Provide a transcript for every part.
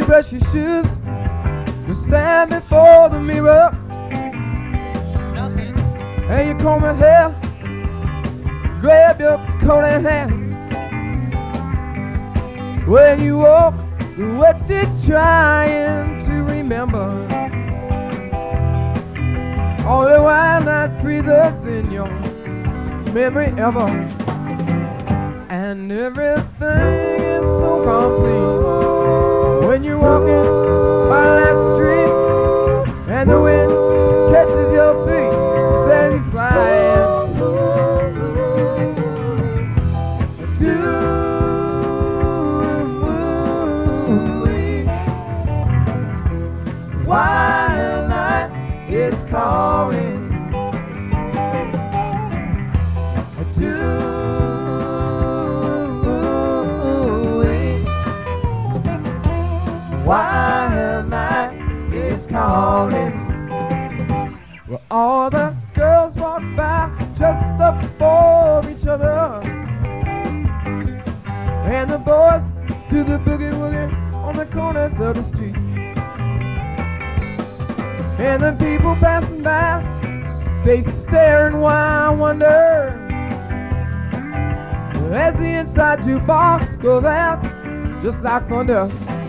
brush your shoes, you stand before the mirror, and you comb your hair, grab your coat and hat. When you walk the wet streets trying to remember all the while that breathes in your memory ever. And everything is so complete when you're walking by that street and the wind catches your feet, says you're flying. Wild night is calling. Wild night is calling. Well, all the girls walk by just up for each other, and the boys do the boogie woogie on the corners of the street. And the people passing by, they stare in wild wonder as the inside jukebox goes out just like thunder.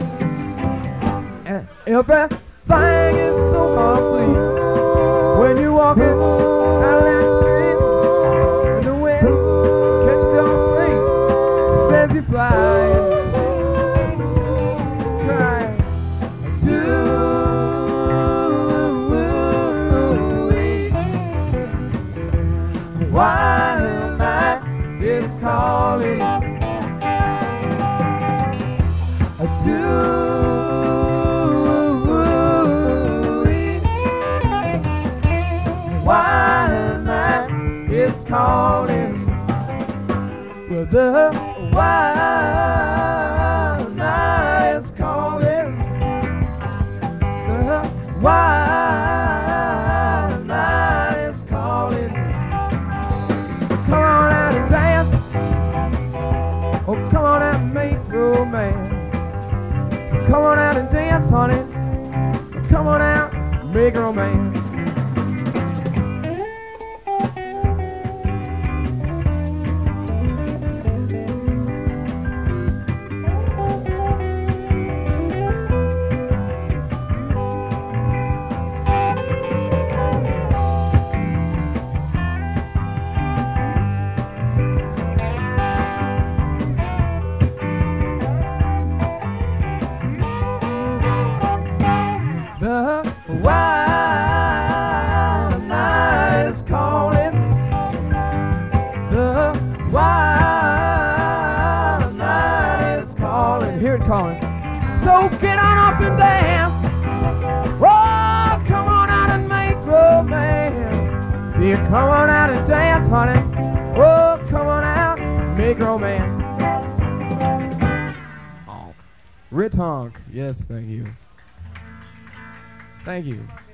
And everything is so complete when you're walking down that street and the wind catches your feet, says you're flying, crying. Wild night is calling. Wild night is calling. Well, the wild night is calling. The wild night is calling. Come on out and dance. Oh, come on out and make romance. So come on out and dance, honey. Come on out and make romance. Wild night is calling. The wild night is calling. Hear it calling. So get on up and dance. Oh, come on out and make romance. See you, come on out and dance, honey. Oh, come on out and make romance. Honk. Rit honk. Yes, thank you. Thank you.